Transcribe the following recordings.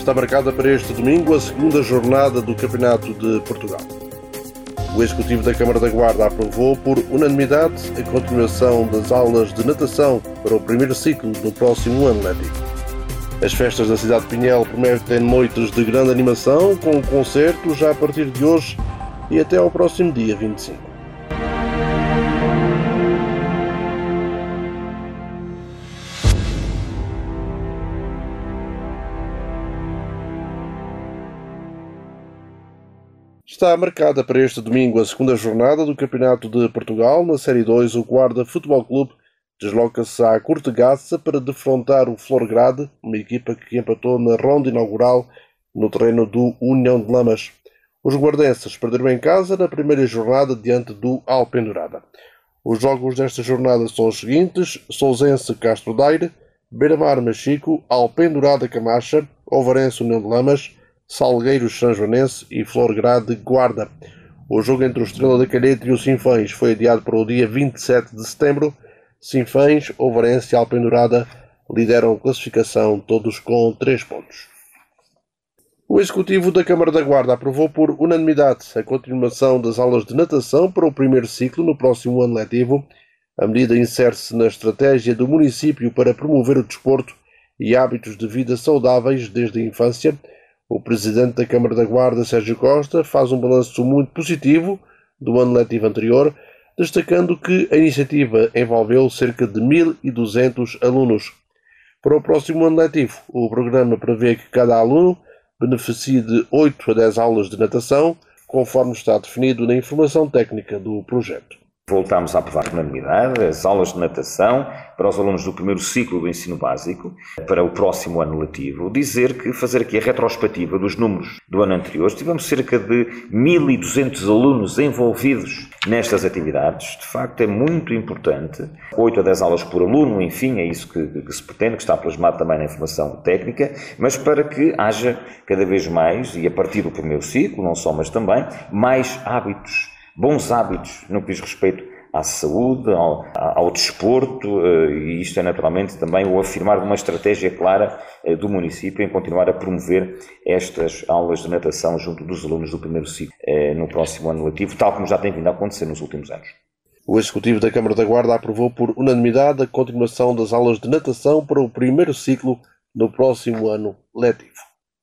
está marcada para este domingo a segunda jornada do Campeonato de Portugal. O Executivo da Câmara da Guarda aprovou por unanimidade a continuação das aulas de natação para o primeiro ciclo do próximo ano letivo. As festas da cidade de Pinhel prometem noites de grande animação, com concertos já a partir de hoje e até ao próximo dia 25. Está marcada para este domingo a segunda jornada do Campeonato de Portugal. Na Série 2, o Guarda Futebol Clube desloca-se à Cortegaça para defrontar o Florgrade, uma equipa que empatou na ronda inaugural no terreno do União de Lamas. Os guardenses perderam em casa na primeira jornada diante do Alpendurada. Os jogos desta jornada são os seguintes: Sousense Castro Daire, Beira-Mar Machico, Alpendurada Camacha, Ovarense União de Lamas, Salgueiros Sanjoanense e Florgrade Guarda. O jogo entre o Estrela da Calheta e o Sinfãs foi adiado para o dia 27 de setembro. Sinfãs, Ovarense e Alpendurada lideram a classificação, todos com 3 pontos. O Executivo da Câmara da Guarda aprovou por unanimidade a continuação das aulas de natação para o primeiro ciclo no próximo ano letivo. A medida insere-se na estratégia do município para promover o desporto e hábitos de vida saudáveis desde a infância. O Presidente da Câmara da Guarda, Sérgio Costa, faz um balanço muito positivo do ano letivo anterior, destacando que a iniciativa envolveu cerca de 1.200 alunos. Para o próximo ano letivo, o programa prevê que cada aluno beneficie de 8 a 10 aulas de natação, conforme está definido na informação técnica do projeto. Voltámos a aprovar por unanimidade as aulas de natação para os alunos do primeiro ciclo do ensino básico para o próximo ano letivo. Fazer aqui a retrospectiva dos números do ano anterior. Tivemos cerca de 1.200 alunos envolvidos nestas atividades. De facto, é muito importante. 8 a 10 aulas por aluno, enfim, é isso que se pretende, que está plasmado também na informação técnica, mas para que haja cada vez mais, e a partir do primeiro ciclo, não só, mas também, mais hábitos, bons hábitos no que diz respeito à saúde, ao desporto, e isto é naturalmente também o afirmar de uma estratégia clara do município em continuar a promover estas aulas de natação junto dos alunos do primeiro ciclo no próximo ano letivo, tal como já tem vindo a acontecer nos últimos anos. O Executivo da Câmara da Guarda aprovou por unanimidade a continuação das aulas de natação para o primeiro ciclo no próximo ano letivo.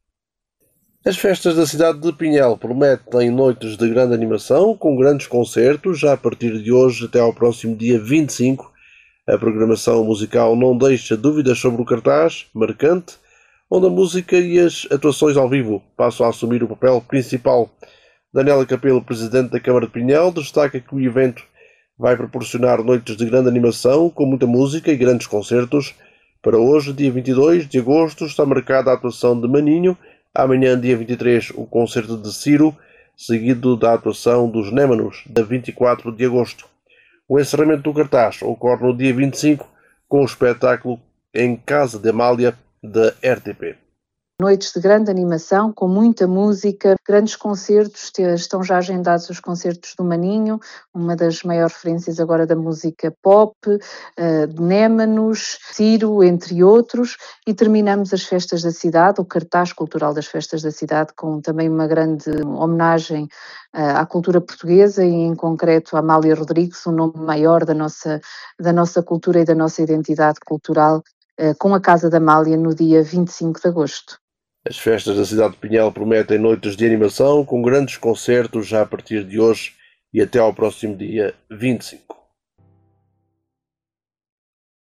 As festas da cidade de Pinhel prometem noites de grande animação, com grandes concertos, já a partir de hoje até ao próximo dia 25. A programação musical não deixa dúvidas sobre o cartaz marcante, onde a música e as atuações ao vivo passam a assumir o papel principal. Daniela Capelo, Presidente da Câmara de Pinhel, destaca que o evento vai proporcionar noites de grande animação, com muita música e grandes concertos. Para hoje, dia 22 de agosto, está marcada a atuação de Maninho. Amanhã, dia 23, o concerto de Ciro, seguido da atuação dos Némanos, dia 24 de agosto. O encerramento do cartaz ocorre no dia 25, com o espetáculo Em Casa de Amália, da RTP. Noites de grande animação, com muita música, grandes concertos, estão já agendados os concertos do Maninho, uma das maiores referências agora da música pop, de Némanos, Ciro, entre outros, e terminamos as festas da cidade, o cartaz cultural das festas da cidade, com também uma grande homenagem à cultura portuguesa e em concreto a Amália Rodrigues, um nome maior da nossa cultura e da nossa identidade cultural, com a Casa da Amália no dia 25 de agosto. As festas da cidade de Pinhel prometem noites de animação, com grandes concertos já a partir de hoje e até ao próximo dia 25.